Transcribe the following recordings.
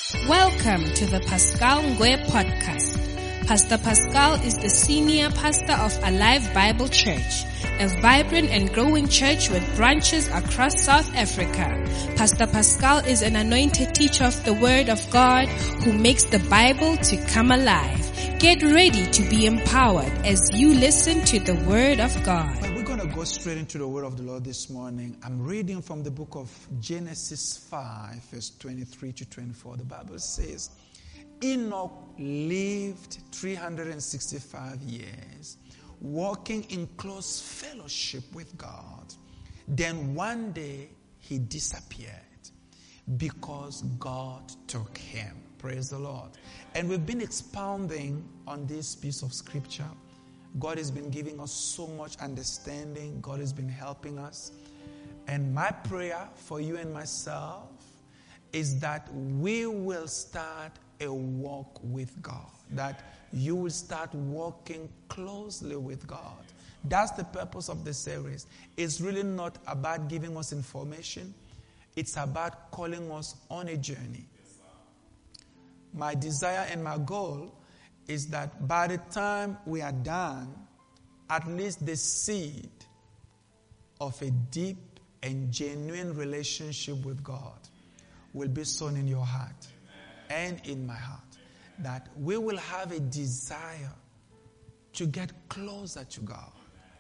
Welcome to the Pascal Ngwe podcast. Pastor Pascal is the senior pastor of Alive Bible Church, a vibrant and growing church with branches across South Africa. Pastor Pascal is an anointed teacher of the Word of God who makes the Bible to come alive. Get ready to be empowered as you listen to the Word of God. We're going to go straight into the Word of the Lord this morning. I'm reading from the book of Genesis 5, verse 23 to 24. The Bible says, Enoch lived 365 years, walking in close fellowship with God. Then one day he disappeared because God took him. Praise the Lord. And we've been expounding on this piece of scripture. God has been giving us so much understanding. God has been helping us. And my prayer for you and myself is that we will start a walk with God. That you will start walking closely with God. That's the purpose of the series. It's really not about giving us information. It's about calling us on a journey. My desire and my goal is that by the time we are done, at least the seed of a deep and genuine relationship with God will be sown in your heart and in my heart. That we will have a desire to get closer to God.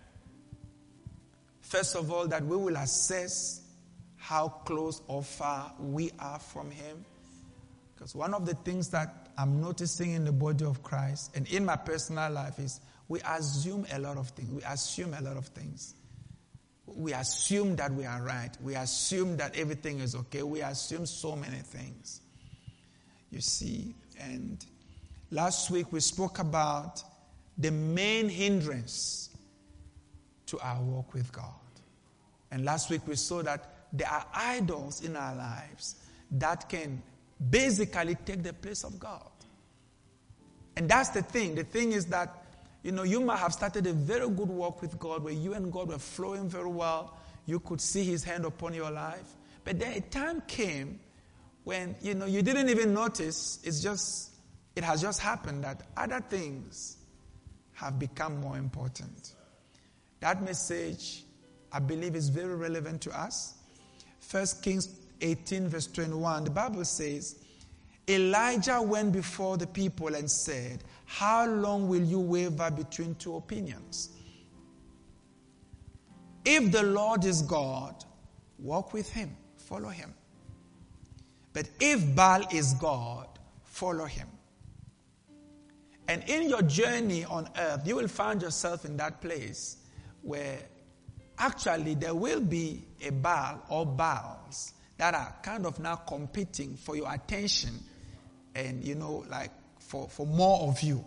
First of all, that we will assess how close or far we are from Him. Because one of the things that I'm noticing in the body of Christ and in my personal life is we assume a lot of things. We assume a lot of things. We assume that we are right. We assume that everything is okay. We assume so many things. You see, and last week we spoke about the main hindrance to our walk with God. And last week we saw that there are idols in our lives that can basically take the place of God. And that's the thing. The thing is that, you might have started a very good walk with God where you and God were flowing very well. You could see His hand upon your life. But then a time came when, you didn't even notice. It has just happened that other things have become more important. That message, I believe, is very relevant to us. 1 Kings 18 verse 21, the Bible says, Elijah went before the people and said, how long will you waver between two opinions? If the Lord is God, walk with Him, follow Him. But if Baal is God, follow him. And in your journey on earth, you will find yourself in that place where actually there will be a Baal or Baals that are kind of now competing for your attention and, for more of you.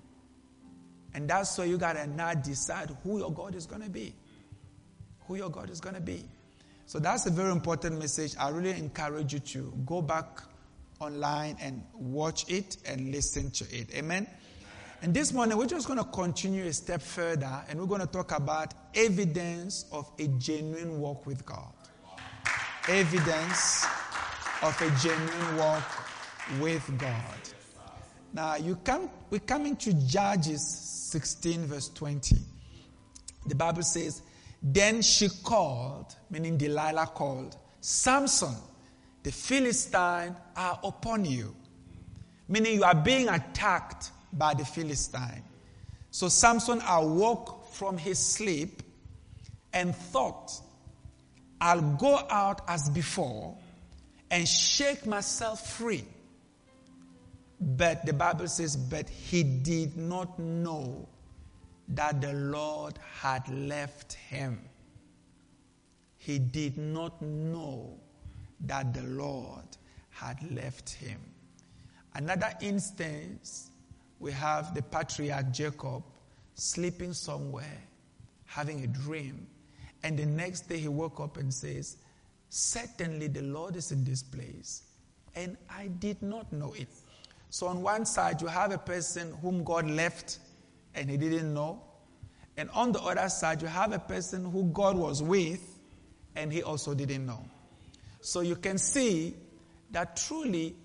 And that's why you got to now decide who your God is going to be. Who your God is going to be. So that's a very important message. I really encourage you to go back online and watch it and listen to it. Amen? And this morning, we're just going to continue a step further and we're going to talk about evidence of a genuine walk with God. Evidence of a genuine walk with God. Now, we're coming to Judges 16 verse 20. The Bible says, then she called, meaning Delilah called, Samson, the Philistines are upon you. Meaning you are being attacked by the Philistine. So Samson awoke from his sleep and thought, I'll go out as before and shake myself free. But the Bible says, but he did not know that the Lord had left him. He did not know that the Lord had left him. Another instance, we have the patriarch Jacob sleeping somewhere, having a dream. And the next day he woke up and says, certainly the Lord is in this place. And I did not know it. So on one side, you have a person whom God left and he didn't know. And on the other side, you have a person who God was with and he also didn't know. So you can see that truly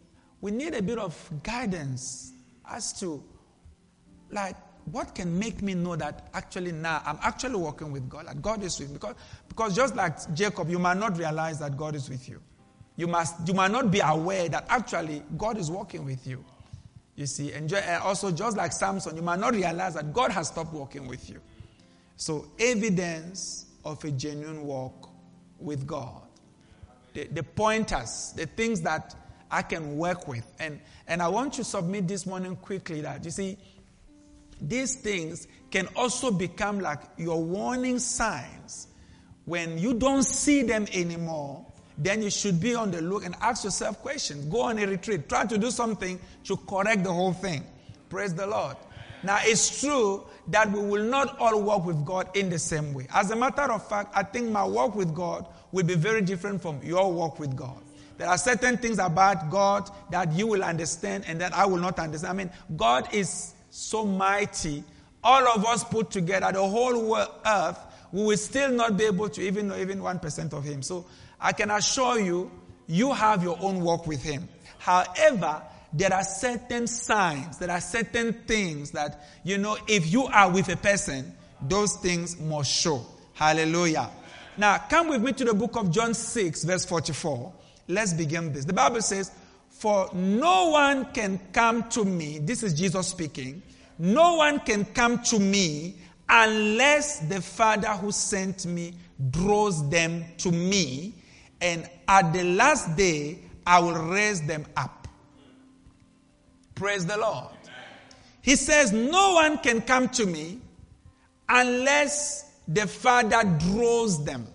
we need a bit of guidance as to, like, what can make me know that actually now I'm actually walking with God, that God is with me. Because just like Jacob, you might not realize that God is with you. You might not be aware that actually God is walking with you. You see, and also just like Samson, you might not realize that God has stopped walking with you. So evidence of a genuine walk with God. The pointers, the things that I can work with. And I want to submit this morning quickly that, you see, these things can also become like your warning signs. When you don't see them anymore, then you should be on the look and ask yourself questions. Go on a retreat. Try to do something to correct the whole thing. Praise the Lord. Now, it's true that we will not all walk with God in the same way. As a matter of fact, I think my walk with God will be very different from your walk with God. There are certain things about God that you will understand and that I will not understand. I mean, God is so mighty. All of us put together, the whole earth, we will still not be able to even know even 1% of Him. So I can assure you, you have your own walk with Him. However, there are certain signs, there are certain things that, if you are with a person, those things must show. Hallelujah. Now, come with me to the book of John 6, verse 44. Let's begin this. The Bible says, "For no one can come to me," this is Jesus speaking, "no one can come to me unless the Father who sent me draws them to me, and at the last day I will raise them up." Praise the Lord. He says, no one can come to me unless the Father draws them.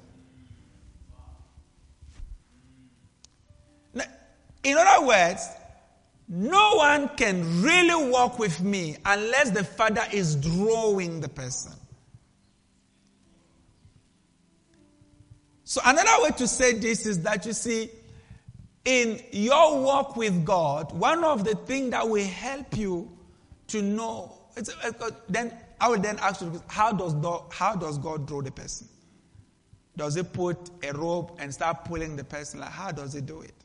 In other words, no one can really walk with me unless the Father is drawing the person. So another way to say this is that, you see, in your walk with God, one of the things that will help you to know, then I will then ask you, how does God draw the person? Does He put a rope and start pulling the person? Like, how does He do it?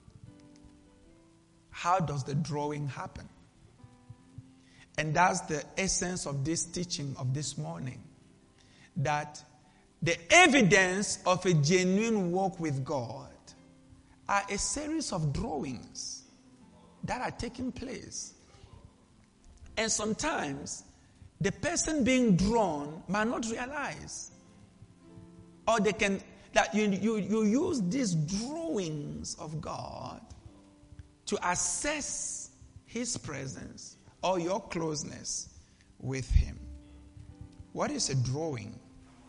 How does the drawing happen? And that's the essence of this teaching of this morning. That the evidence of a genuine walk with God are a series of drawings that are taking place. And sometimes the person being drawn might not realize. Or that you use these drawings of God to assess His presence or your closeness with Him. What is a drawing?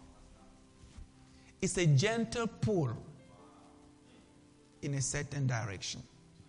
It's a gentle pull in a certain direction.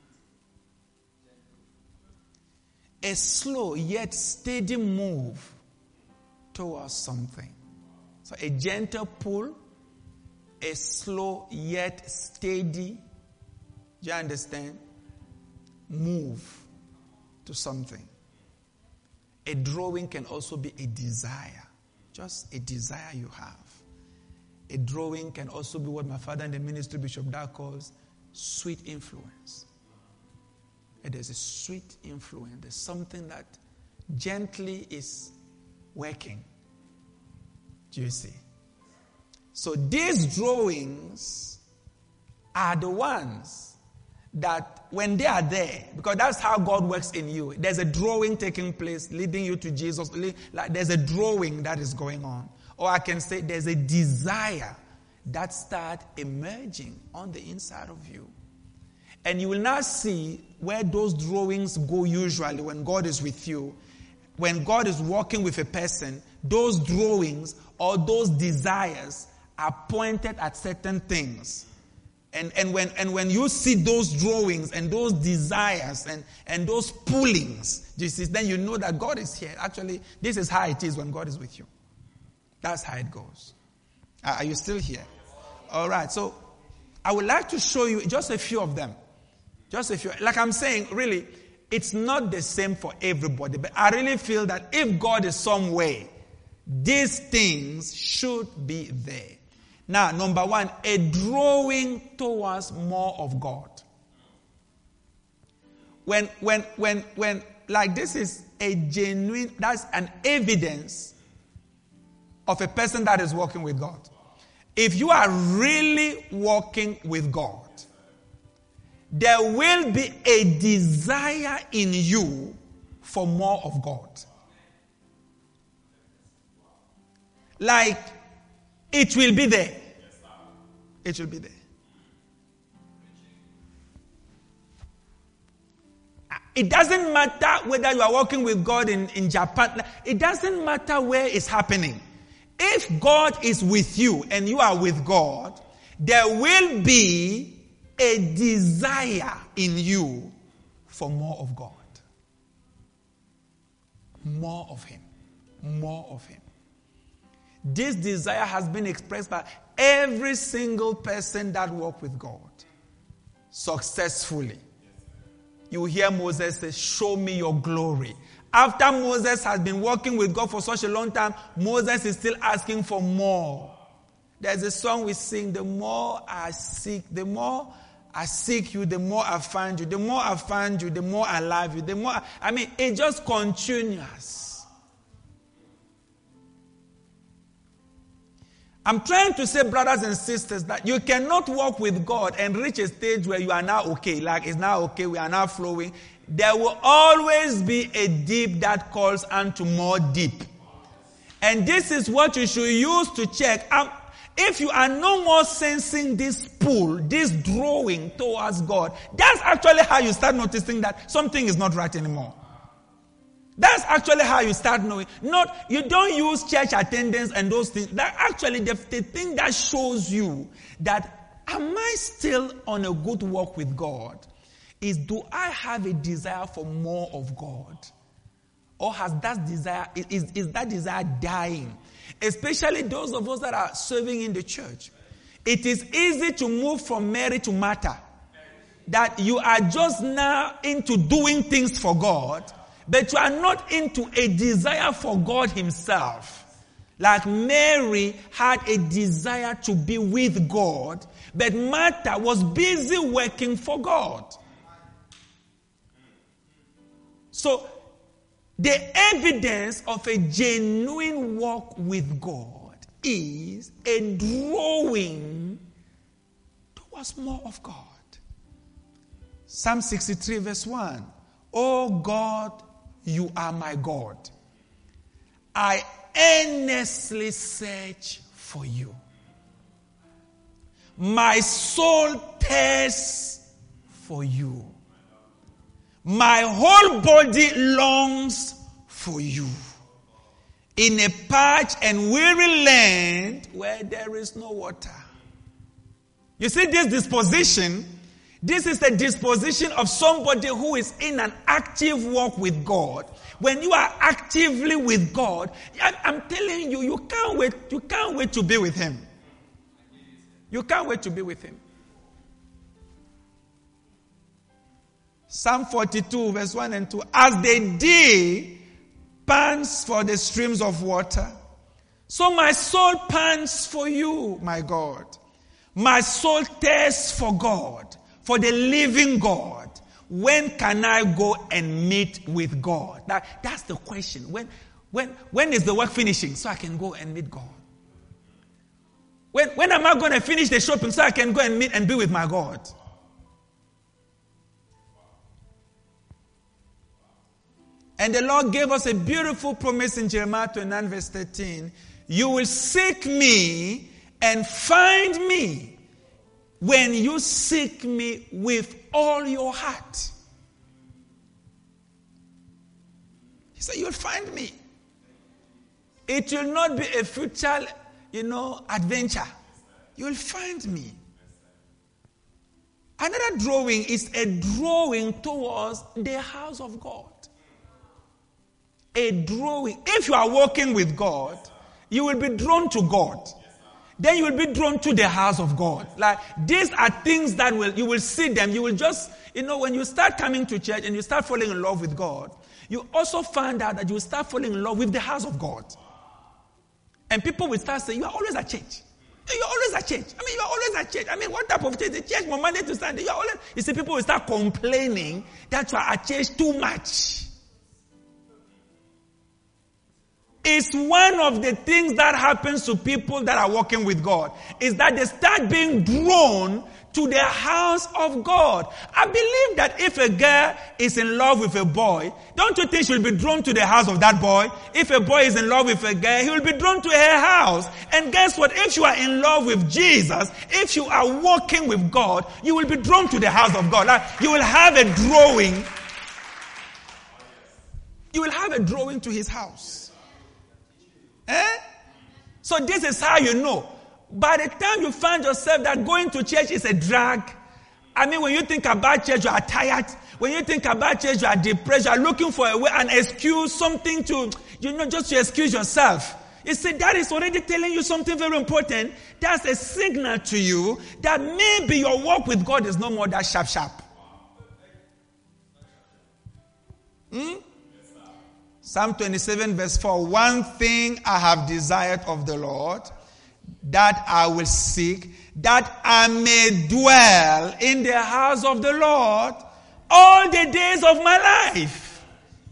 A slow yet steady move towards something. So a gentle pull, a slow yet steady, do you understand? Move to something. A drawing can also be a desire. Just a desire you have. A drawing can also be what my father in the ministry, Bishop Dark, calls sweet influence. And there's a sweet influence. There's something that gently is working. Do you see? So these drawings are the ones that when they are there, because that's how God works in you. There's a drawing taking place, leading you to Jesus. Like there's a drawing that is going on. Or I can say there's a desire that starts emerging on the inside of you. And you will now see where those drawings go usually when God is with you. When God is walking with a person, those drawings or those desires are pointed at certain things. And when you see those drawings and those desires and those pullings, then you know that God is here. Actually, this is how it is when God is with you. That's how it goes. Are you still here? All right. So I would like to show you just a few of them. Just a few. Like I'm saying, really, it's not the same for everybody. But I really feel that if God is somewhere, these things should be there. Now, number one, a drawing towards more of God. like this is a genuine, that's an evidence of a person that is walking with God. If you are really walking with God, there will be a desire in you for more of God. Like, it will be there. It will be there. It doesn't matter whether you are walking with God in Japan. It doesn't matter where it's happening. If God is with you and you are with God, there will be a desire in you for more of God. More of Him. More of Him. This desire has been expressed by every single person that walked with God successfully. You hear Moses say, "Show me your glory." After Moses has been walking with God for such a long time, Moses is still asking for more. There's a song we sing, the more I seek you, the more I find you. The more I find you, the more I love you. It just continues. I'm trying to say, brothers and sisters, that you cannot walk with God and reach a stage where you are now okay. Like, it's now okay, we are now flowing. There will always be a deep that calls unto more deep. And this is what you should use to check. If you are no more sensing this pull, this drawing towards God, that's actually how you start noticing that something is not right anymore. That's actually how you start knowing. You don't use church attendance and those things. That actually the thing that shows you that am I still on a good walk with God is, do I have a desire for more of God? Or has that desire, is that desire dying? Especially those of us that are serving in the church. It is easy to move from Mary to Martha. That you are just now into doing things for God, but you are not into a desire for God Himself. Like Mary had a desire to be with God, but Martha was busy working for God. So, the evidence of a genuine walk with God is a drawing towards more of God. Psalm 63 verse 1. Oh God, you are my God. I earnestly search for you. My soul thirsts for you. My whole body longs for you. In a parched and weary land where there is no water. You see this disposition? This is the disposition of somebody who is in an active walk with God. When you are actively with God, I'm telling you, you can't wait to be with Him. You can't wait to be with Him. Psalm 42 verse 1 and 2. As the deer pants for the streams of water, so my soul pants for you, my God. My soul thirsts for God, for the living God. When can I go and meet with God? That's the question. When is the work finishing so I can go and meet God? When am I going to finish the shopping so I can go and meet and be with my God? And the Lord gave us a beautiful promise in Jeremiah 29 verse 13. You will seek me and find me when you seek me with all your heart. He said, you'll find me. It will not be a futile, adventure. You'll find me. Another drawing is a drawing towards the house of God. A drawing. If you are walking with God, you will be drawn to God. Then you will be drawn to the house of God. Like, these are things that you will see them. You will just, when you start coming to church and you start falling in love with God, you also find out that you will start falling in love with the house of God. And people will start saying, you are always at church. You're always at church. You're always at church. What type of church? The church from Monday to Sunday. You're always. You see, people will start complaining that you are at church too much. It's one of the things that happens to people that are walking with God, is that they start being drawn to the house of God. I believe that if a girl is in love with a boy, don't you think she'll be drawn to the house of that boy? If a boy is in love with a girl, he will be drawn to her house. And guess what? If you are in love with Jesus, if you are walking with God, you will be drawn to the house of God. Like, you will have a drawing. You will have a drawing to his house. So this is how you know. By the time you find yourself that going to church is a drag, when you think about church, you are tired. When you think about church, you are depressed. You are looking for a way, an excuse, something to, just to excuse yourself. You see, that is already telling you something very important. That's a signal to you that maybe your walk with God is no more that sharp. Psalm 27 verse 4, one thing I have desired of the Lord, that I will seek, that I may dwell in the house of the Lord all the days of my life.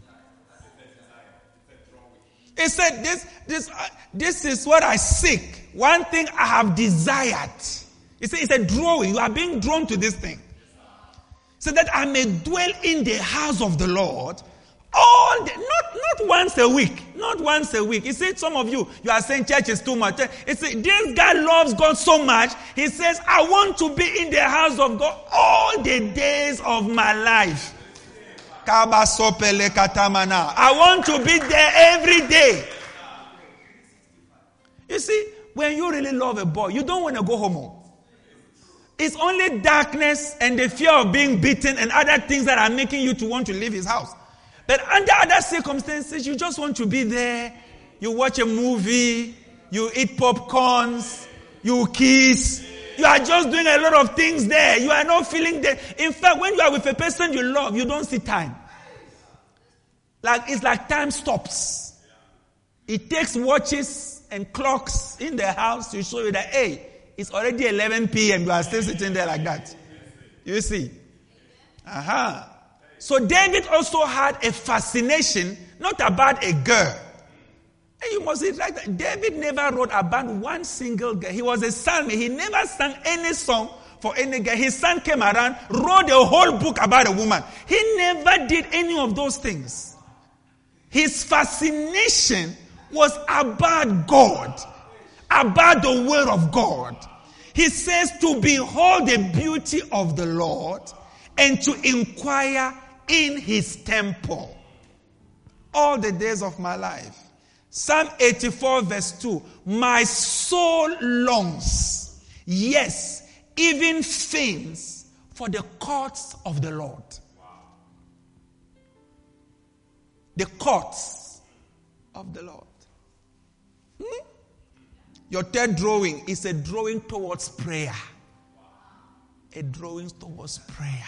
He said, this is what I seek. One thing I have desired. He said, it's a drawing. You are being drawn to this thing. So that I may dwell in the house of the Lord all day, not once a week. Not once a week. He said, some of you are saying church is too much. He said, this guy loves God so much. He says, I want to be in the house of God all the days of my life. I want to be there every day. You see, when you really love a boy, you don't want to go home. It's only darkness and the fear of being beaten and other things that are making you to want to leave his house. But under other circumstances, you just want to be there. You watch a movie. You eat popcorns. You kiss. You are just doing a lot of things there. You are not feeling there. In fact, when you are with a person you love, you don't see time. It's like time stops. It takes watches and clocks in the house to show you that, hey, it's already 11 p.m. You are still sitting there like that. You see? So David also had a fascination, not about a girl. And you must see like that. David never wrote about one single girl. He was a psalmist. He never sang any song for any girl. His son came around, wrote a whole book about a woman. He never did any of those things. His fascination was about God, about the word of God. He says to behold the beauty of the Lord and to inquire in his temple all the days of my life. Psalm 84 verse 2. My soul longs, yes, even faints for the courts of the Lord. The courts of the Lord. Your third drawing is a drawing towards prayer. A drawing towards prayer.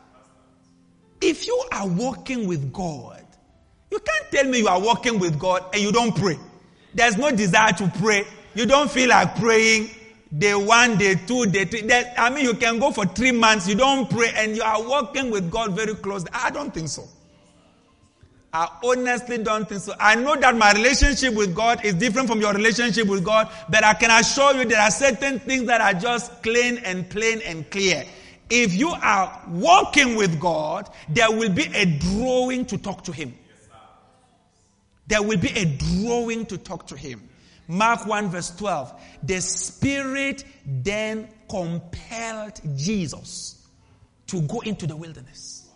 If you are walking with God, you can't tell me you are walking with God and you don't pray. There's no desire to pray. You don't feel like praying day 1, day 2, day 3. You can go for 3 months, you don't pray and you are walking with God very closely. I don't think so. I honestly don't think so. I know that my relationship with God is different from your relationship with God, but I can assure you there are certain things that are just plain and clear. If you are walking with God, there will be a drawing to talk to him. There will be a drawing to talk to him. Mark 1 verse 12. The Spirit then compelled Jesus to go into the wilderness.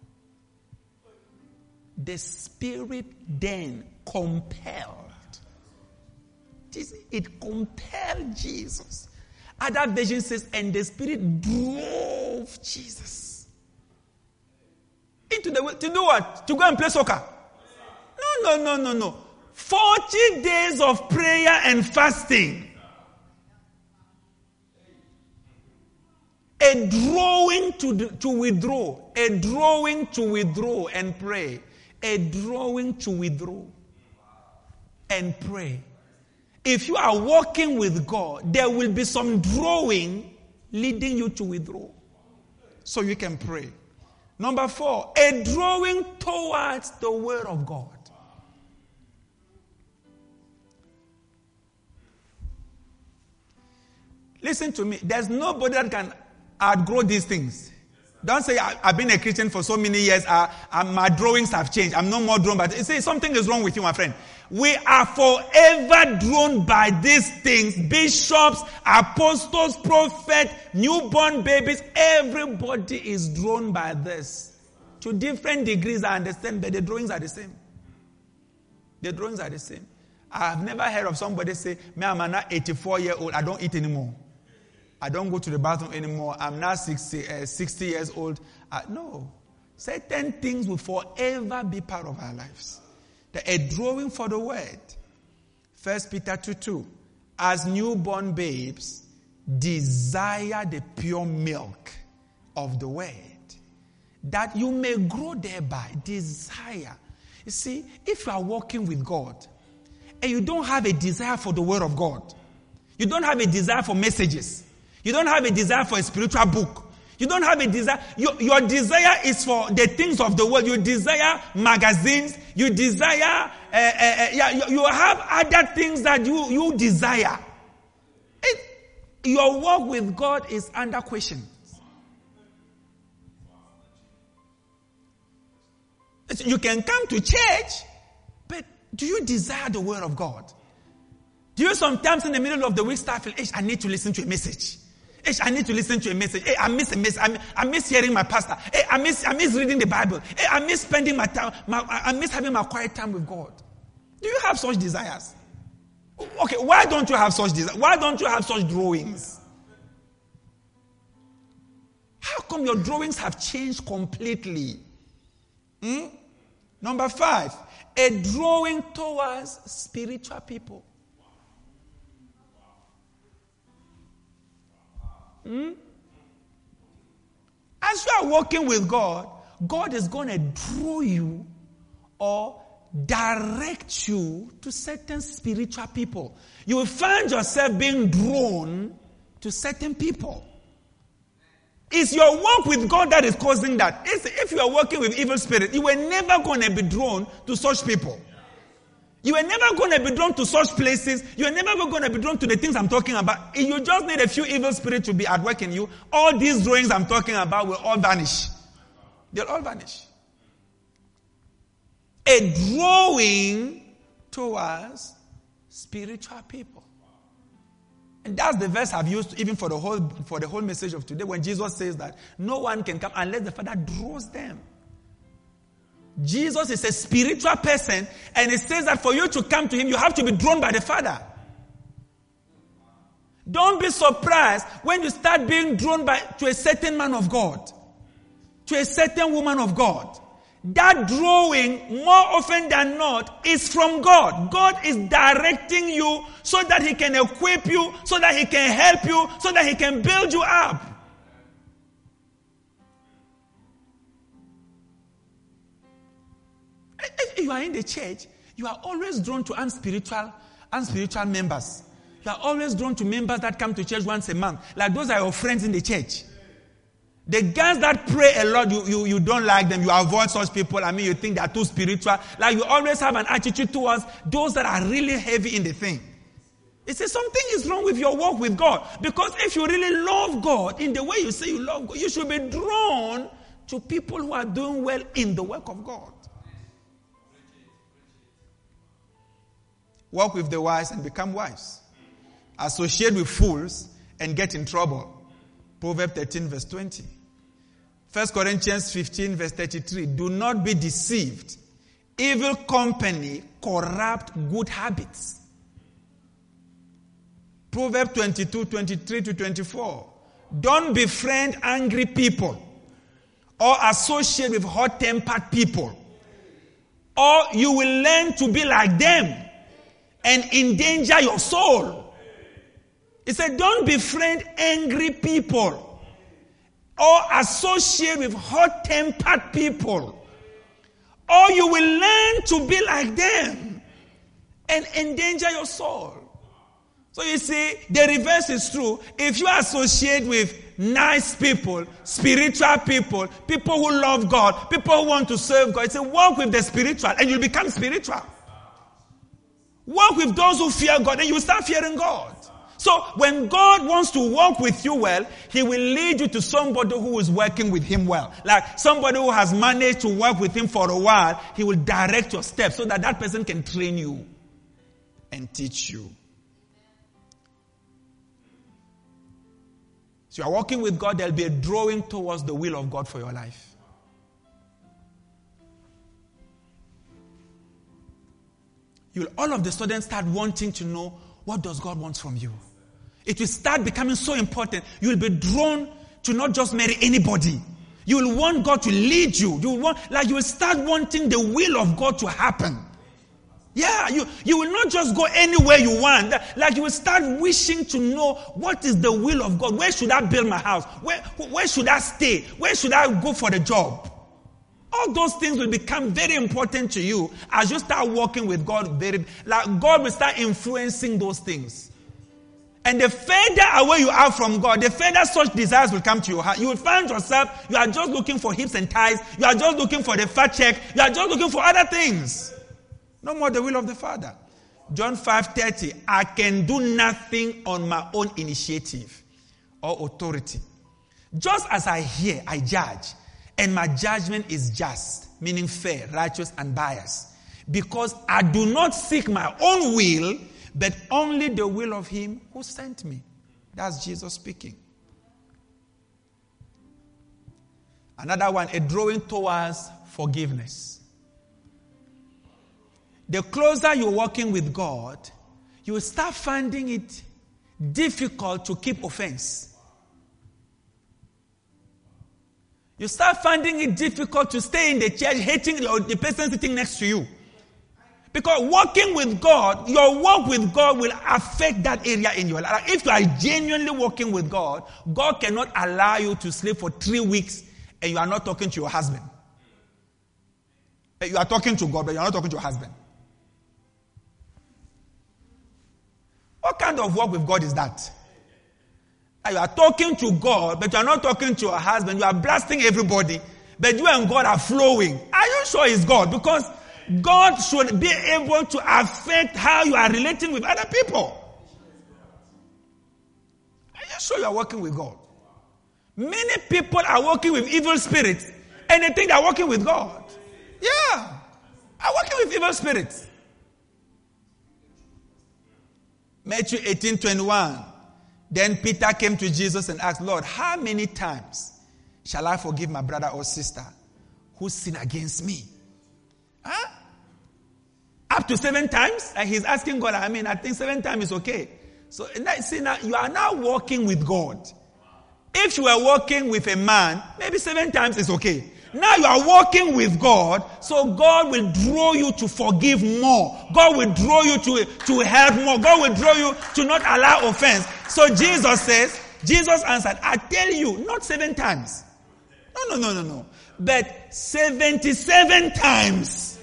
The Spirit then compelled. It compelled Jesus. Other version says, and the Spirit drove Jesus into the to do what? To go and play soccer. No. 40 days of prayer and fasting. A drawing to withdraw. A drawing to withdraw and pray. A drawing to withdraw and pray. If you are walking with God, there will be some drawing leading you to withdraw. So you can pray. Number 4, a drawing towards the Word of God. Listen to me. There's nobody that can outgrow these things. Don't say, I've been a Christian for so many years, my drawings have changed. I'm no more drawn by it. Say, something is wrong with you, my friend. We are forever drawn by these things. Bishops, apostles, prophets, newborn babies, everybody is drawn by this. To different degrees, I understand, but the drawings are the same. The drawings are the same. I have never heard of somebody say, I'm now 84-year-old, I don't eat anymore. I don't go to the bathroom anymore. I'm now 60 years old. No. Certain things will forever be part of our lives. A drawing for the word. 1 Peter 2:2. As newborn babes, desire the pure milk of the word, that you may grow thereby. Desire. You see, if you are walking with God, and you don't have a desire for the word of God, you don't have a desire for messages, you don't have a desire for a spiritual book, you don't have a desire, your desire is for the things of the world. You desire magazines, you desire, you have other things that you desire. Your walk with God is under question. You can come to church, but do you desire the word of God? Do you sometimes in the middle of the week start feeling, I need to listen to a message? I need to listen to a message. I miss a message. I miss hearing my pastor. I miss reading the Bible. I miss spending my time. I miss having my quiet time with God. Do you have such desires? Okay, why don't you have such desires? Why don't you have such drawings? How come your drawings have changed completely? Number 5, a drawing towards spiritual people. As you are walking with God, God is going to draw you or direct you to certain spiritual people. You will find yourself being drawn to certain people. It's your walk with God that is causing that. If you are working with evil spirit, you are never going to be drawn to such people. You are never going to be drawn to such places. You are never going to be drawn to the things I'm talking about. You just need a few evil spirits to be at work in you. All these drawings I'm talking about will all vanish. They'll all vanish. A drawing towards spiritual people. And that's the verse I've used even for the whole message of today, when Jesus says that no one can come unless the Father draws them. Jesus is a spiritual person, and it says that for you to come to him, you have to be drawn by the Father. Don't be surprised when you start being drawn to a certain man of God, to a certain woman of God. That drawing, more often than not, is from God. God is directing you so that he can equip you, so that he can help you, so that he can build you up. If you are in the church, you are always drawn to unspiritual members. You are always drawn to members that come to church once a month. Like those are your friends in the church. The guys that pray a lot, you don't like them. You avoid such people. You think they are too spiritual. Like you always have an attitude towards those that are really heavy in the thing. It says something is wrong with your walk with God. Because if you really love God in the way you say you love God, you should be drawn to people who are doing well in the work of God. Walk with the wise and become wise. Associate with fools and get in trouble. Proverbs 13 verse 20. 1 Corinthians 15 verse 33. Do not be deceived. Evil company corrupt good habits. Proverbs 22, 23 to 24. Don't befriend angry people or associate with hot-tempered people, or you will learn to be like them and endanger your soul. It said, don't befriend angry people or associate with hot-tempered people, or you will learn to be like them and endanger your soul. So you see, the reverse is true. If you associate with nice people, spiritual people, people who love God, people who want to serve God, it's a walk with the spiritual and you'll become spiritual. Walk with those who fear God and you will start fearing God. So when God wants to walk with you well, He will lead you to somebody who is working with Him well. Like somebody who has managed to work with Him for a while, He will direct your steps so that that person can train you and teach you. So you are walking with God, there'll be a drawing towards the will of God for your life. You'll all of a sudden start wanting to know, what does God want from you? It will start becoming so important. You'll be drawn to not just marry anybody. You will want God to lead you. You will start wanting the will of God to happen. Yeah, you will not just go anywhere you want. Like you will start wishing to know what is the will of God. Where should I build my house? Where should I stay? Where should I go for the job? All those things will become very important to you as you start walking with God. God will start influencing those things. And the further away you are from God, the further such desires will come to your heart. You will find yourself, you are just looking for hips and thighs. You are just looking for the fat check. You are just looking for other things. No more the will of the Father. John 5:30, I can do nothing on my own initiative or authority. Just as I hear, I judge. And my judgment is just, meaning fair, righteous, and biased. Because I do not seek my own will, but only the will of Him who sent me. That's Jesus speaking. Another one, a drawing towards forgiveness. The closer you're walking with God, you will start finding it difficult to keep offense. You start finding it difficult to stay in the church hating the person sitting next to you. Because walking with God, your walk with God will affect that area in your life. If you are genuinely walking with God, God cannot allow you to sleep for 3 weeks and you are not talking to your husband. You are talking to God, but you are not talking to your husband. What kind of walk with God is that? You are talking to God, but you are not talking to your husband. You are blasting everybody, but you and God are flowing. Are you sure it's God? Because God should be able to affect how you are relating with other people. Are you sure you are working with God? Many people are working with evil spirits, and they think they are working with God. Yeah, are working with evil spirits. Matthew 18:21. Then Peter came to Jesus and asked, Lord, how many times shall I forgive my brother or sister who sin against me? Huh? Up to 7 times? And he's asking God, I think 7 times is okay. So see now, you are now walking with God. If you were walking with a man, maybe 7 times is okay. Now you are walking with God, so God will draw you to forgive more. God will draw you to help more. God will draw you to not allow offense. So Jesus answered, I tell you, not 7 times. No. But 77 times.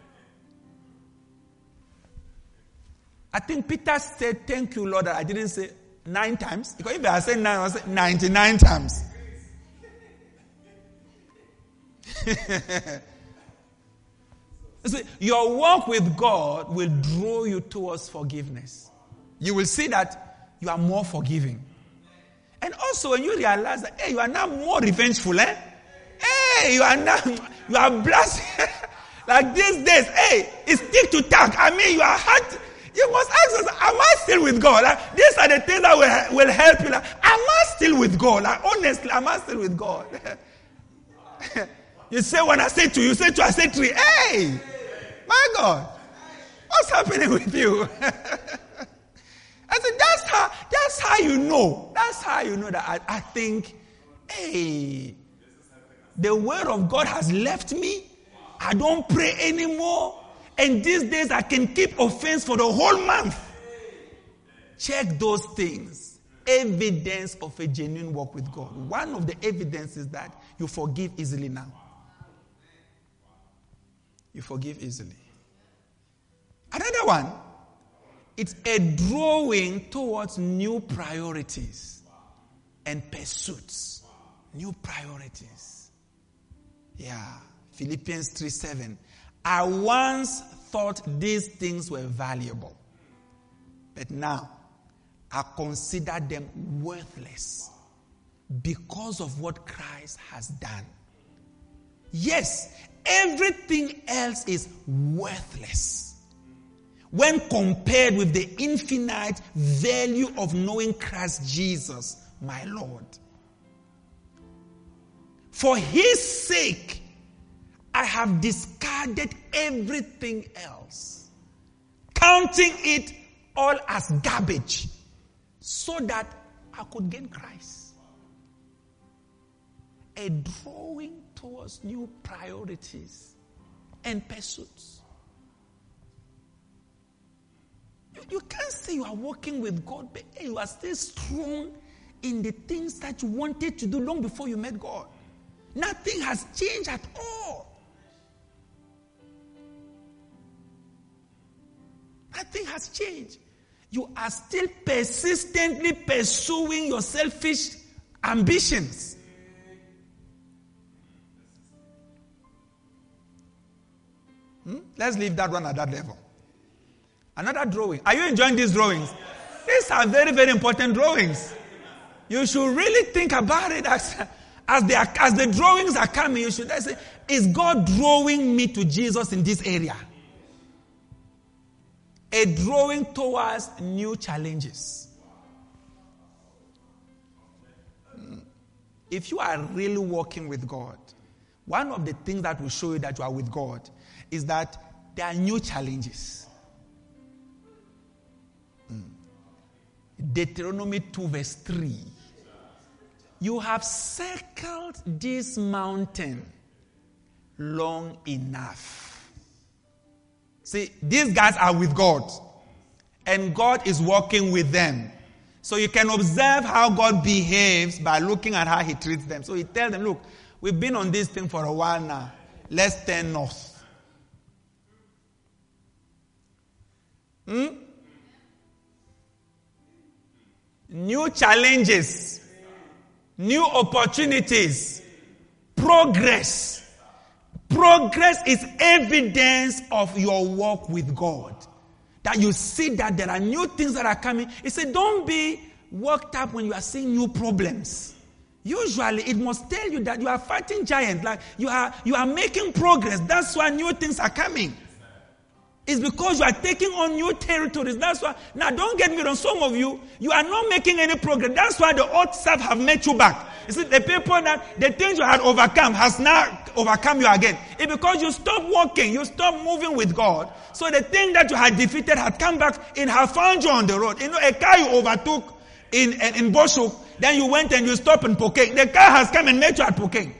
I think Peter said, thank you, Lord, that I didn't say 9 times. Because if I said 9, I would say 99 times. See, your walk with God will draw you towards forgiveness. You will see that you are more forgiving. And also when you realize that, hey, you are now more revengeful, Hey, you are blasting. Like these days, hey, it's tick to tack. You are hurt. You must ask yourself, am I still with God? Like, these are the things that will help you. Like, am I still with God? Like, honestly, am I still with God? You say when I say 2, you say 2, I say 3. Hey, my God, what's happening with you? I said, that's how you know. That's how you know that I think, hey, the word of God has left me. I don't pray anymore. And these days I can keep offense for the whole month. Check those things. Evidence of a genuine walk with God. One of the evidences is that you forgive easily now. You forgive easily. Another one It's a drawing towards new priorities and pursuits. New priorities. Yeah. Philippians 3:7. I once thought these things were valuable, but now I consider them worthless because of what Christ has done. Yes, everything else is worthless when compared with the infinite value of knowing Christ Jesus, my Lord. For his sake, I have discarded everything else, counting it all as garbage, so that I could gain Christ. A drawing towards new priorities and pursuits. You can't say you are walking with God, but you are still strong in the things that you wanted to do long before you met God. Nothing has changed at all. Nothing has changed. You are still persistently pursuing your selfish ambitions. Let's leave that one at that level. Another drawing. Are you enjoying these drawings? These are very, very important drawings. You should really think about it as the drawings are coming. You should say, is God drawing me to Jesus in this area? A drawing towards new challenges. If you are really walking with God, one of the things that will show you that you are with God is that there are new challenges. Deuteronomy 2 verse 3. You have circled this mountain long enough. See, these guys are with God, and God is working with them. So you can observe how God behaves by looking at how he treats them. So he tells them, look, we've been on this thing for a while now. Let's turn north. New challenges, new opportunities, progress. Progress is evidence of your walk with God. That you see that there are new things that are coming. He said, don't be worked up when you are seeing new problems. Usually, it must tell you that you are fighting giants. Like you are making progress. That's why new things are coming. It's because you are taking on new territories. That's why. Now, don't get me wrong. Some of you are not making any progress. That's why the old stuff have met you back. You see, the people that the things you had overcome has now overcome you again. It's because you stop walking, you stop moving with God. So the thing that you had defeated had come back and have found you on the road. You know, a car you overtook in Boshuk, then you went and you stopped in Pokeng. The car has come and met you at Pokeng.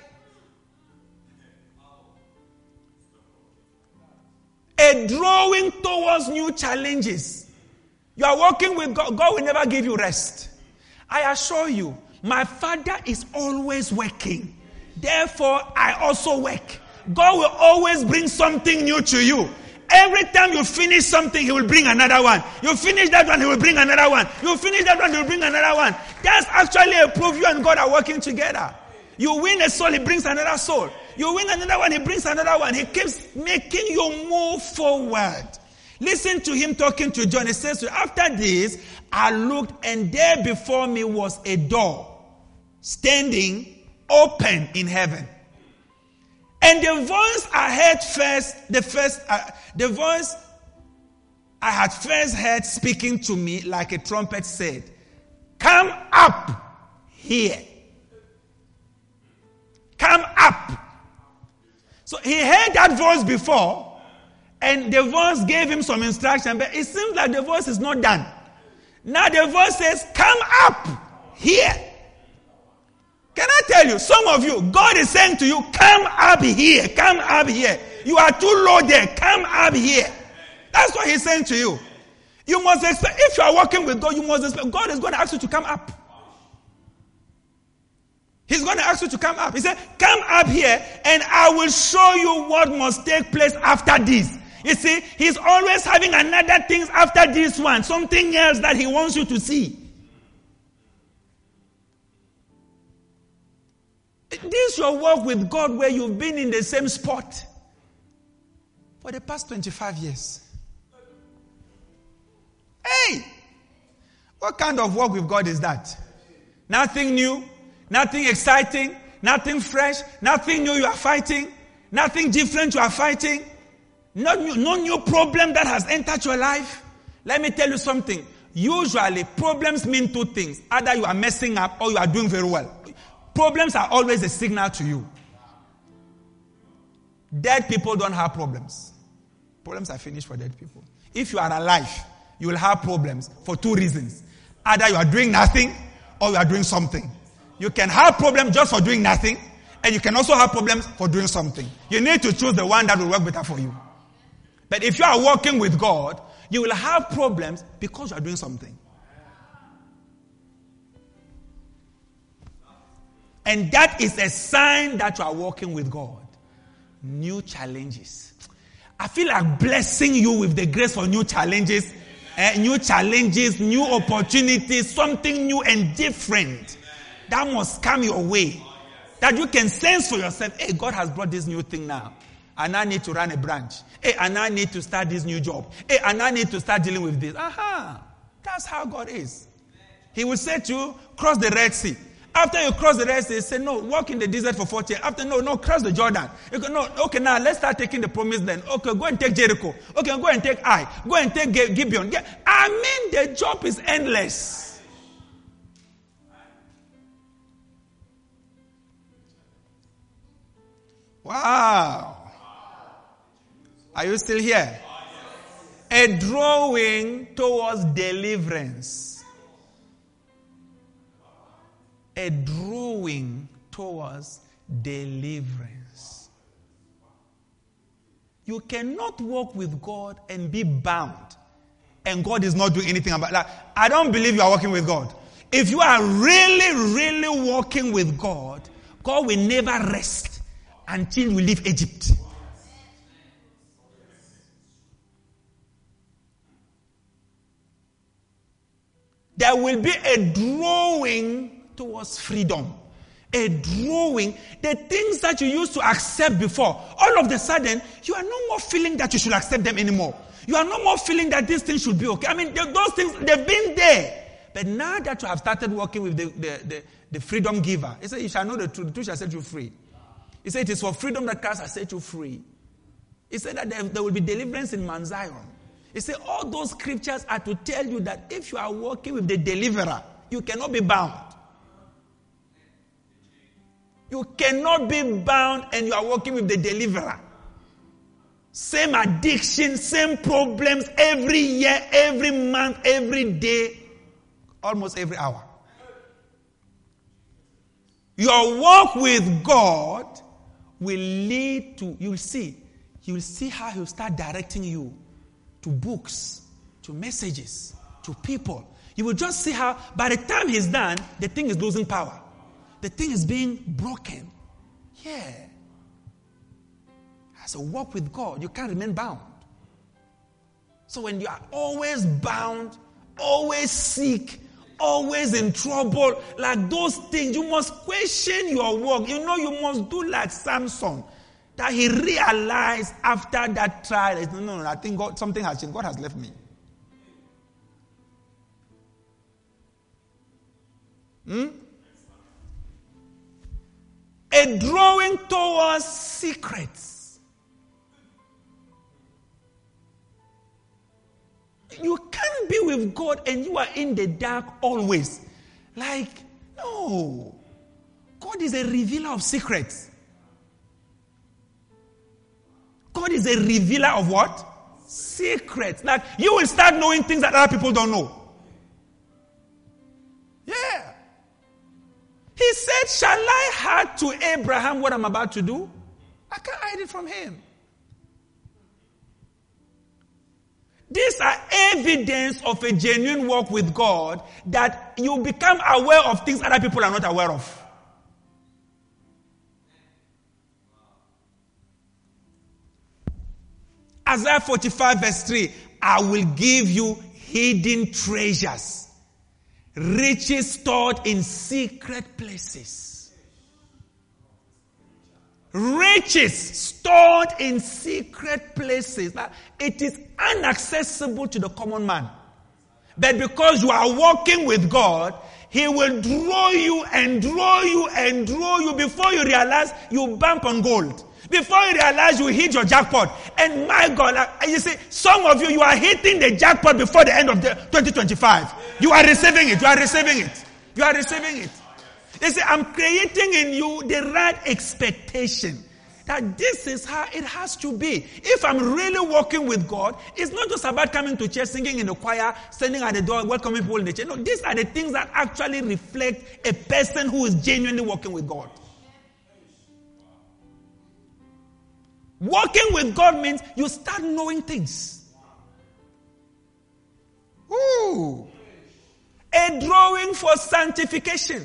A drawing towards new challenges. You are working with God. God will never give you rest. I assure you, my Father is always working. Therefore, I also work. God will always bring something new to you. Every time you finish something, he will bring another one. You finish that one, he will bring another one. You finish that one, he will bring another one. That's actually a proof you and God are working together. You win a soul, he brings another soul. You win another one, he brings another one. He keeps making you move forward. Listen to him talking to John. He says, after this, I looked, and there before me was a door standing open in heaven. And the voice I heard the voice I had first heard speaking to me like a trumpet said, come up here. Come up. So he heard that voice before, and the voice gave him some instruction, but it seems like the voice is not done. Now the voice says, come up here. Can I tell you, some of you, God is saying to you, come up here, come up here. You are too low there, come up here. That's what he's saying to you. You must expect, if you are working with God, you must expect, God is going to ask you to come up. He's going to ask you to come up. He said, come up here and I will show you what must take place after this. You see, he's always having another things after this one, something else that he wants you to see. This is your walk with God where you've been in the same spot for the past 25 years. Hey! What kind of walk with God is that? Nothing new, nothing exciting, nothing fresh, nothing new you are fighting, nothing different you are fighting, no new problem that has entered your life. Let me tell you something. Usually, problems mean two things. Either you are messing up or you are doing very well. Problems are always a signal to you. Dead people don't have problems. Problems are finished for dead people. If you are alive, you will have problems for two reasons. Either you are doing nothing or you are doing something. You can have problems just for doing nothing, and you can also have problems for doing something. You need to choose the one that will work better for you. But if you are walking with God, you will have problems because you are doing something. And that is a sign that you are walking with God. New challenges. I feel like blessing you with the grace for new challenges. New opportunities, something new and different. That must come your way. That you can sense for yourself, hey, God has brought this new thing now. And I need to run a branch. Hey, and I need to start this new job. Hey, and I need to start dealing with this. That's how God is. He will say to you, cross the Red Sea. After you cross the Red Sea, say, no, walk in the desert for 40 years. After, no, cross the Jordan. You go, no, okay, now let's start taking the promised land. Okay, go and take Jericho. Okay, go and take Ai. Go and take Gibeon. The job is endless. Wow. Are you still here? A drawing towards deliverance. A drawing towards deliverance. You cannot walk with God and be bound, and God is not doing anything about that. I don't believe you are walking with God. If you are really, really walking with God, God will never rest until you leave Egypt. There will be a drawing towards freedom. A drawing. The things that you used to accept before, all of a sudden, you are no more feeling that you should accept them anymore. You are no more feeling that these things should be okay. Those things, they've been there. But now that you have started working with the freedom giver, he said, you shall know the truth shall set you free. He said, it is for freedom that Christ has set you free. He said that there will be deliverance in Mount Zion. He said, all those scriptures are to tell you that if you are working with the deliverer, you cannot be bound. You cannot be bound and you are working with the deliverer. Same addiction, same problems every year, every month, every day, almost every hour. Your walk with God will lead to, you'll see how he'll start directing you to books, to messages, to people. You will just see how by the time he's done, the thing is losing power. The thing is being broken. Yeah. As a walk with God, you can't remain bound. So when you are always bound, always sick, always in trouble, like those things, you must question your walk. You must do like Samson. That he realized after that trial, no, I think something has changed. God has left me. A drawing towards secrets. You can't be with God and you are in the dark always. No. God is a revealer of secrets. God is a revealer of what? Secrets. You will start knowing things that other people don't know. Yeah. He said, shall I hide to Abraham what I'm about to do? I can't hide it from him. These are evidence of a genuine walk with God, that you become aware of things other people are not aware of. Isaiah 45 verse 3, I will give you hidden treasures, riches stored in secret places. Riches stored in secret places. It is inaccessible to the common man. But because you are walking with God, He will draw you and draw you and draw you. Before you realize, you bump on gold. Before you realize, you hit your jackpot. And my God, you see, some of you are hitting the jackpot before the end of the 2025. You are receiving it. You are receiving it. You are receiving it. You see, I'm creating in you the right expectation that this is how it has to be. If I'm really walking with God, it's not just about coming to church, singing in the choir, standing at the door, welcoming people in the church. No, these are the things that actually reflect a person who is genuinely walking with God. Walking with God means you start knowing things. Ooh. A drawing for sanctification.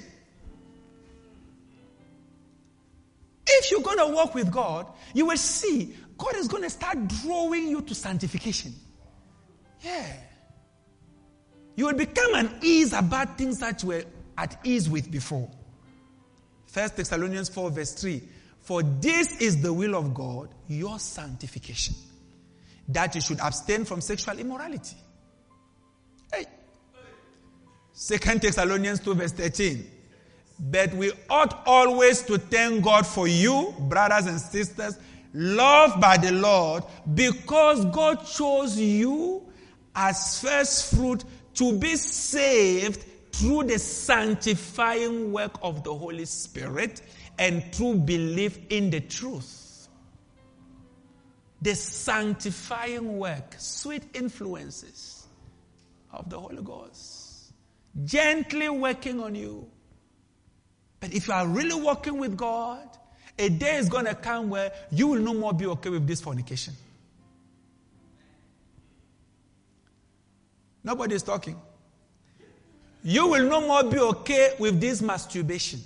If you're going to walk with God, you will see God is going to start drawing you to sanctification. Yeah. You will become at ease about things that you were at ease with before. 1 Thessalonians 4 verse 3. For this is the will of God, your sanctification, that you should abstain from sexual immorality. Hey. 2 Thessalonians 2 verse 13. But we ought always to thank God for you, brothers and sisters, loved by the Lord, because God chose you as first fruit to be saved through the sanctifying work of the Holy Spirit and through belief in the truth. The sanctifying work, sweet influences of the Holy Ghost, gently working on you. But if you are really walking with God, a day is going to come where you will no more be okay with this fornication. Nobody is talking. You will no more be okay with this masturbation.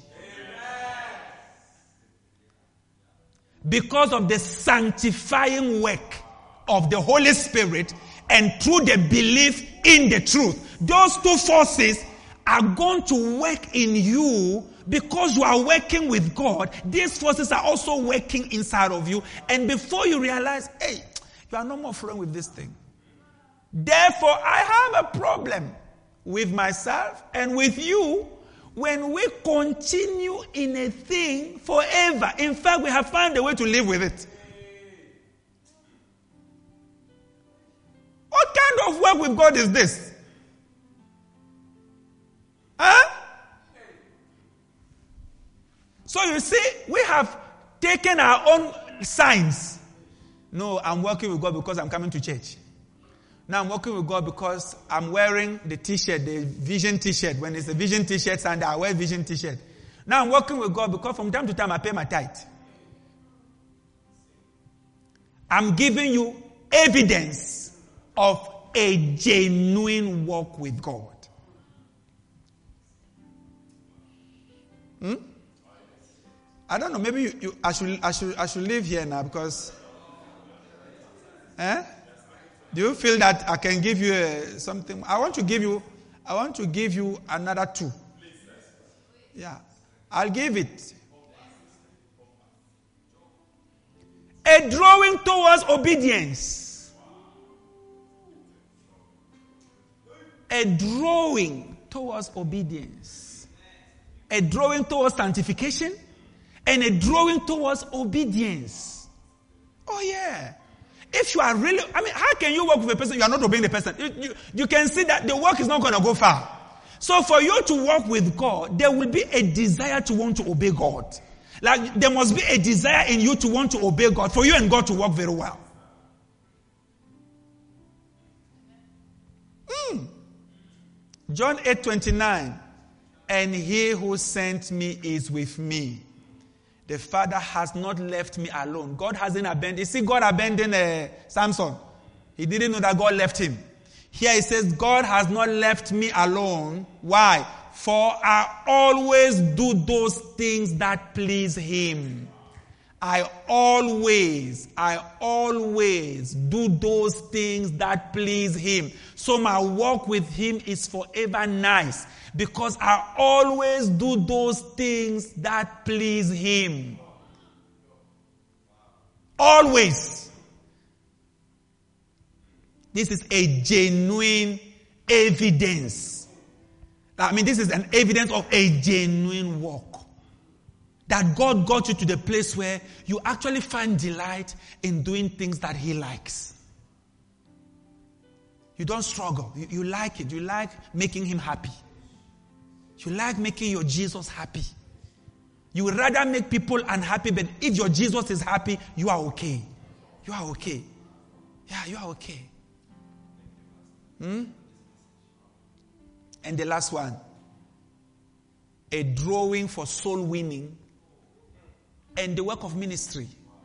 Because of the sanctifying work of the Holy Spirit and through the belief in the truth. Those two forces are going to work in you because you are working with God. These forces are also working inside of you. And before you realize, hey, you are no more flowing with this thing. Therefore, I have a problem with myself and with you when we continue in a thing forever. In fact, we have found a way to live with it. What kind of work with God is this? Huh? So you see, we have taken our own signs. No, I'm working with God because I'm coming to church. Now I'm working with God because I'm wearing the t-shirt, the vision t-shirt. When it's a vision t-shirt Sunday, I wear vision t-shirt. Now I'm working with God because from time to time I pay my tithe. I'm giving you evidence of a genuine walk with God. I don't know, maybe I should leave here now because do you feel that I can give you something? I want to give you another 2. Yeah. I'll give it. A drawing towards obedience. A drawing towards obedience. A drawing towards sanctification. And a drawing towards obedience. Oh yeah. If you are really, how can you work with a person you are not obeying the person? You can see that the work is not going to go far. So for you to walk with God, there will be a desire to want to obey God. Like there must be a desire in you to want to obey God for you and God to work very well. John 8:29. And he who sent me is with me. The Father has not left me alone. God hasn't abandoned. You see, God abandoned Samson. He didn't know that God left him. Here it says, God has not left me alone. Why? For I always do those things that please him. I always do those things that please him. So my walk with him is forever nice because I always do those things that please him. Always. This is a genuine evidence. I mean, this is an evidence of a genuine walk. That God got you to the place where you actually find delight in doing things that he likes. You don't struggle. You like it. You like making him happy. You like making your Jesus happy. You would rather make people unhappy, but if your Jesus is happy, you are okay. You are okay. Yeah, you are okay. And the last one. A drawing for soul winning and the work of ministry.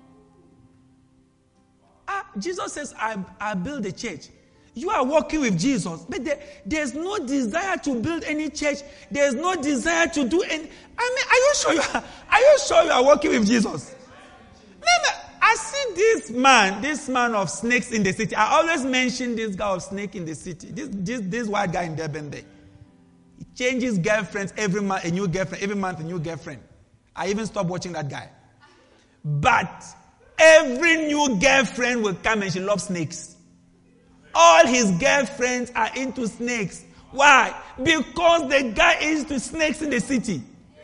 Jesus says, I build a church. You are working with Jesus, but there's no desire to build any church. There's no desire to do any. Are you sure you are working with Jesus? I see this man of snakes in the city. I always mention this guy of snake in the city. This white guy in Durban there. He changes girlfriends every month, a new girlfriend. Every month, a new girlfriend. I even stopped watching that guy. But every new girlfriend will come and she loves snakes. All his girlfriends are into snakes. Why? Because the guy is into snakes in the city.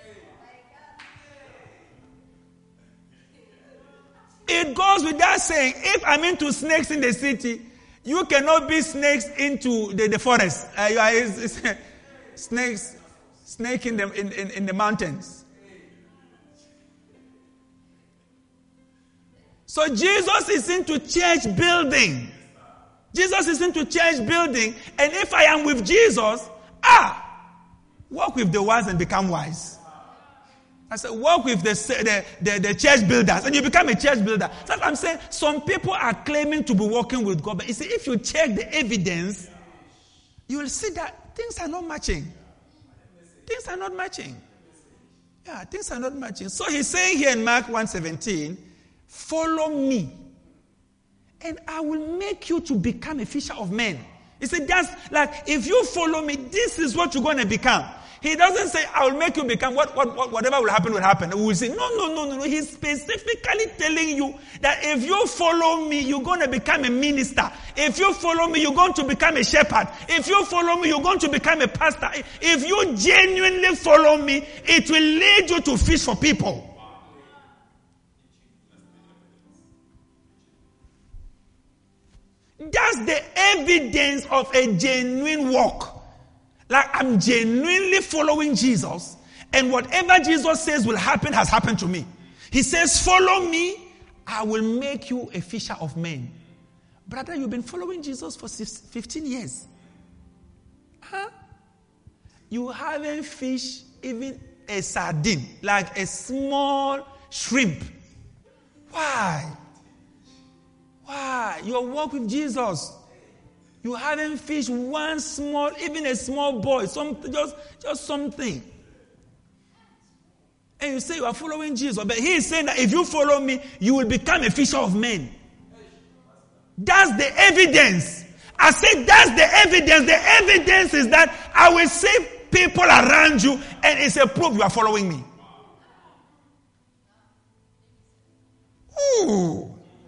It goes without saying, if I'm into snakes in the city, you cannot be snakes into the forest. Snake in the mountains. So Jesus is into church building. Jesus is into church building. And if I am with Jesus, walk with the wise and become wise. I said, walk with the church builders and you become a church builder. So I'm saying some people are claiming to be walking with God. But you see, if you check the evidence, you will see that things are not matching. Things are not matching. Yeah, things are not matching. So he's saying here in Mark 1:17, follow me, and I will make you to become a fisher of men. He said, that's like, if you follow me, this is what you're going to become. He doesn't say, I will make you become whatever will happen. We will say, no. He's specifically telling you that if you follow me, you're going to become a minister. If you follow me, you're going to become a shepherd. If you follow me, you're going to become a pastor. If you genuinely follow me, it will lead you to fish for people. That's the evidence of a genuine walk. Like, I'm genuinely following Jesus, and whatever Jesus says will happen has happened to me. He says, follow me, I will make you a fisher of men. Brother, you've been following Jesus for 15 years. You haven't fished even a sardine, like a small shrimp. Why? Your walk with Jesus. You haven't fished one small, even a small boy, just something. And you say you are following Jesus. But he is saying that if you follow me, you will become a fisher of men. That's the evidence. I said that's the evidence. The evidence is that I will see people around you, and it's a proof you are following me. Ooh.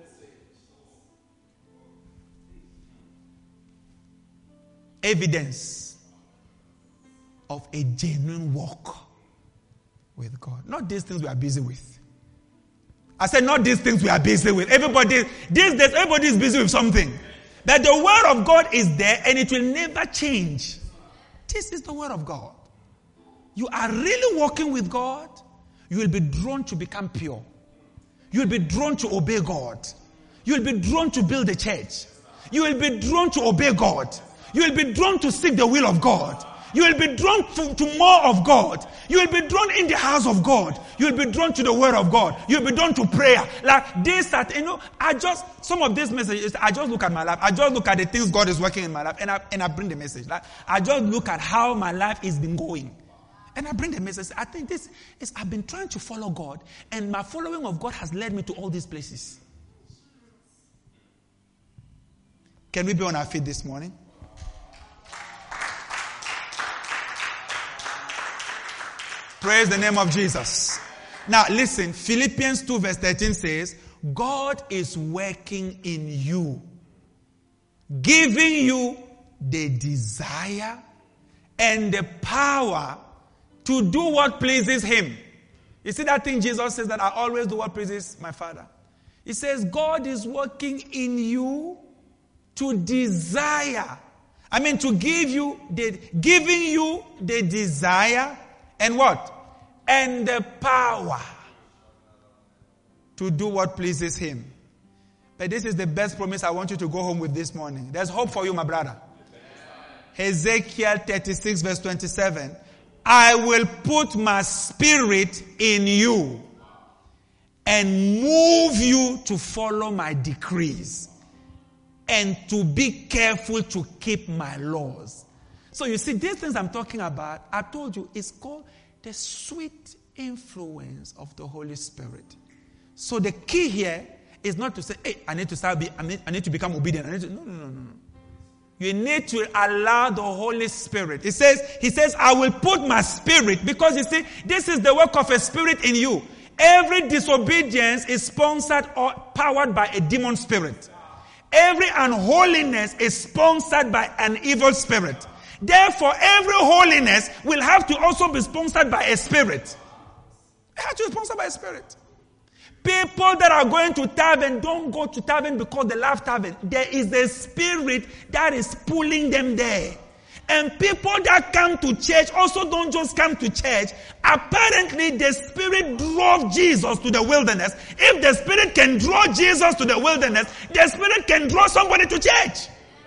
Evidence of a genuine walk with God. Not these things we are busy with. I said not these things we are busy with. Everybody, these days, everybody is busy with something. That the word of God is there and it will never change. This is the word of God. You are really walking with God, you will be drawn to become pure. You will be drawn to obey God. You will be drawn to build a church. You will be drawn to obey God. You will be drawn to seek the will of God. You will be drawn to more of God. You will be drawn in the house of God. You will be drawn to the word of God. You will be drawn to prayer. Like this, some of these messages, I just look at my life. I just look at the things God is working in my life and I bring the message. Like, I just look at how my life has been going. And I bring the message. I think this is, I've been trying to follow God, and my following of God has led me to all these places. Can we be on our feet this morning? Praise the name of Jesus. Now listen, Philippians 2 verse 13 says, God is working in you, giving you the desire and the power to do what pleases Him. You see that thing Jesus says, that I always do what pleases my Father. He says God is working in you to desire. To giving you the desire and what? And the power to do what pleases Him. But this is the best promise I want you to go home with this morning. There's hope for you, my brother. Ezekiel 36 verse 27. I will put my spirit in you and move you to follow my decrees and to be careful to keep my laws. So you see, these things I'm talking about, I told you, it's called the sweet influence of the Holy Spirit. So the key here is not to say, hey, I need to become obedient. No. You need to allow the Holy Spirit. He says, I will put my spirit, because you see, this is the work of a spirit in you. Every disobedience is sponsored or powered by a demon spirit. Every unholiness is sponsored by an evil spirit. Therefore, every holiness will have to also be sponsored by a spirit. It has to be sponsored by a spirit. People that are going to tavern don't go to tavern because they love tavern. There is a spirit that is pulling them there. And people that come to church also don't just come to church. Apparently, the Spirit drove Jesus to the wilderness. If the Spirit can draw Jesus to the wilderness, the Spirit can draw somebody to church.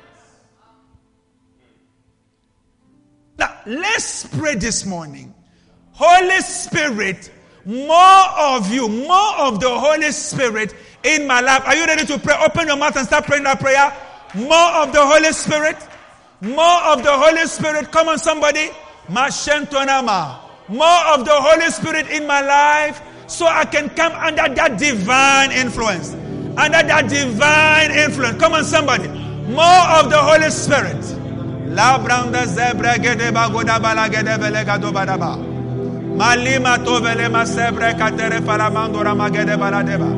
Now, let's pray this morning. Holy Spirit, more of you, more of the Holy Spirit in my life. Are you ready to pray? Open your mouth and start praying that prayer. More of the Holy Spirit. More of the Holy Spirit. Come on, somebody. Mashentonama. More of the Holy Spirit in my life, so I can come under that divine influence. Under that divine influence. Come on, somebody. More of the Holy Spirit. La branda zebra gede bagoda bala gede belega do badaba. Malima tovele masebre katere faramando ramagede baladeba.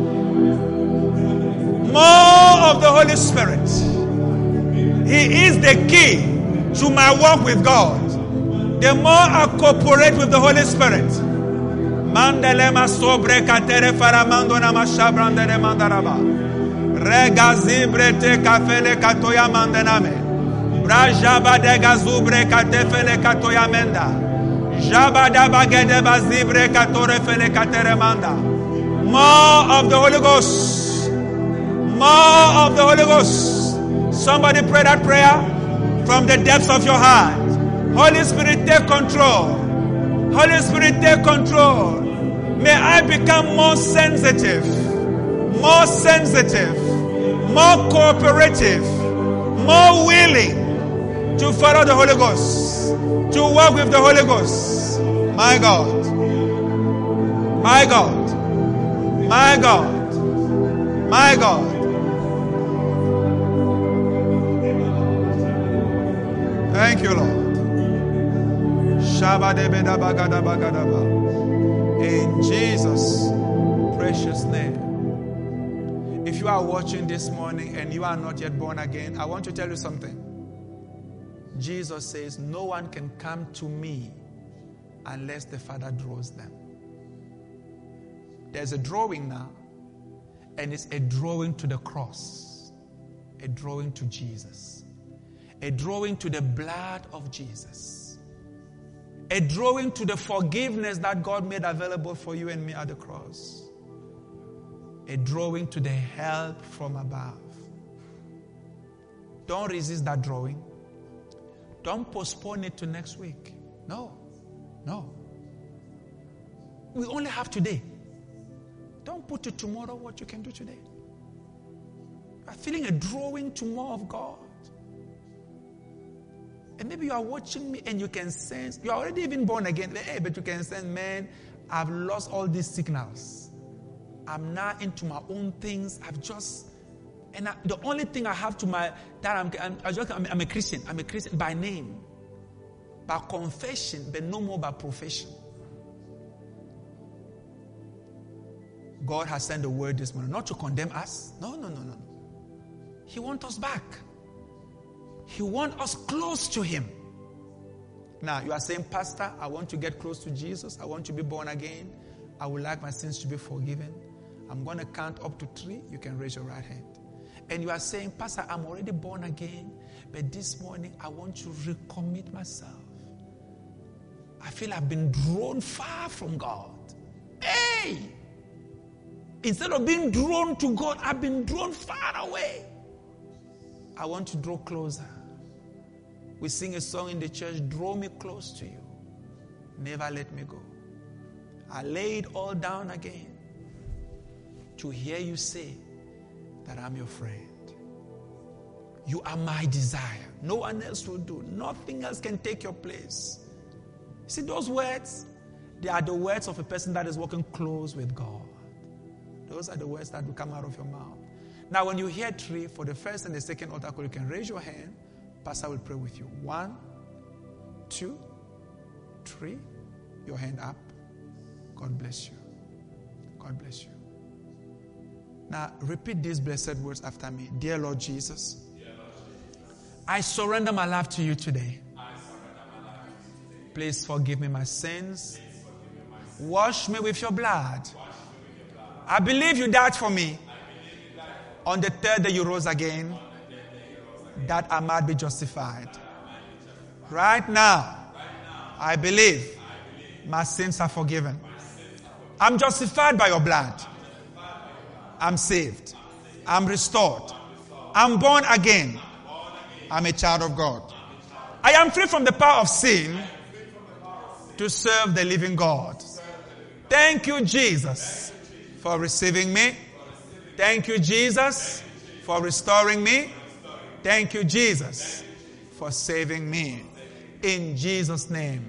More of the Holy Spirit. He is the key to my walk with God. The more I cooperate with the Holy Spirit, Mandelema sobre katere faramando namashabrande de mandaraba. Rega zibre te kafele katoya mandename. Brajaba de gazubre katefele katoya menda. Jabada bagede bazibre katore fele katere manda. More of the Holy Ghost. More of the Holy Ghost. Somebody pray that prayer from the depths of your heart. Holy Spirit, take control. Holy Spirit, take control. May I become more sensitive, more cooperative, more willing to follow the Holy Ghost, to work with the Holy Ghost. My God. My God. My God. My God. Thank you, Lord. In Jesus' precious name. If you are watching this morning and you are not yet born again, I want to tell you something. Jesus says, no one can come to me unless the Father draws them. There's a drawing now, and it's a drawing to the cross, a drawing to Jesus. A drawing to the blood of Jesus. A drawing to the forgiveness that God made available for you and me at the cross. A drawing to the help from above. Don't resist that drawing. Don't postpone it to next week. No. We only have today. Don't put to tomorrow what you can do today. I'm feeling a drawing to more of God. And maybe you are watching me and you can sense, you are already even born again, but you can sense, man, I've lost all these signals. I'm now into my own things. The only thing I have I'm a Christian. I'm a Christian by name, by confession, but no more by profession. God has sent a word this morning, not to condemn us. No. He wants us back. He wants us close to Him. Now, you are saying, Pastor, I want to get close to Jesus. I want to be born again. I would like my sins to be forgiven. I'm going to count up to 3. You can raise your right hand. And you are saying, Pastor, I'm already born again, but this morning I want to recommit myself. I feel I've been drawn far from God. Hey! Instead of being drawn to God, I've been drawn far away. I want to draw closer. We sing a song in the church, draw me close to you. Never let me go. I lay it all down again to hear you say that I'm your friend. You are my desire. No one else will do. Nothing else can take your place. See those words? They are the words of a person that is walking close with God. Those are the words that will come out of your mouth. Now, when you hear 3, for the first and the second altar call, you can raise your hand. Pastor will pray with you. 1, 2, 3. Your hand up. God bless you. God bless you. Now, repeat these blessed words after me. Dear Lord Jesus, I surrender my life to you today. Please forgive me my sins. Wash me with your blood. I believe you died for me. On the 3rd day you rose again, that I might be justified. Right now, I believe my sins are forgiven. I'm justified by your blood. I'm saved. I'm restored. I'm born again. I'm a child of God. I am free from the power of sin to serve the living God. Thank you, Jesus, for receiving me. Thank you, Jesus, for restoring me. Thank you, Jesus, for saving me. In Jesus' name,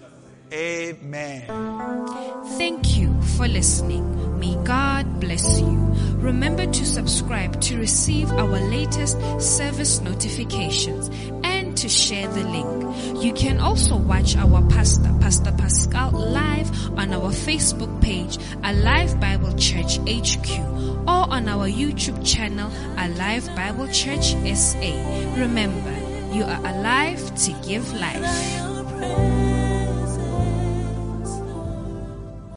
amen. Thank you for listening. May God bless you. Remember to subscribe to receive our latest service notifications and to share the link. You can also watch our pastor, Pastor Pascal, live on our Facebook page, Alive Bible Church HQ, or on our YouTube channel, Alive Bible Church SA. Remember, you are alive to give life.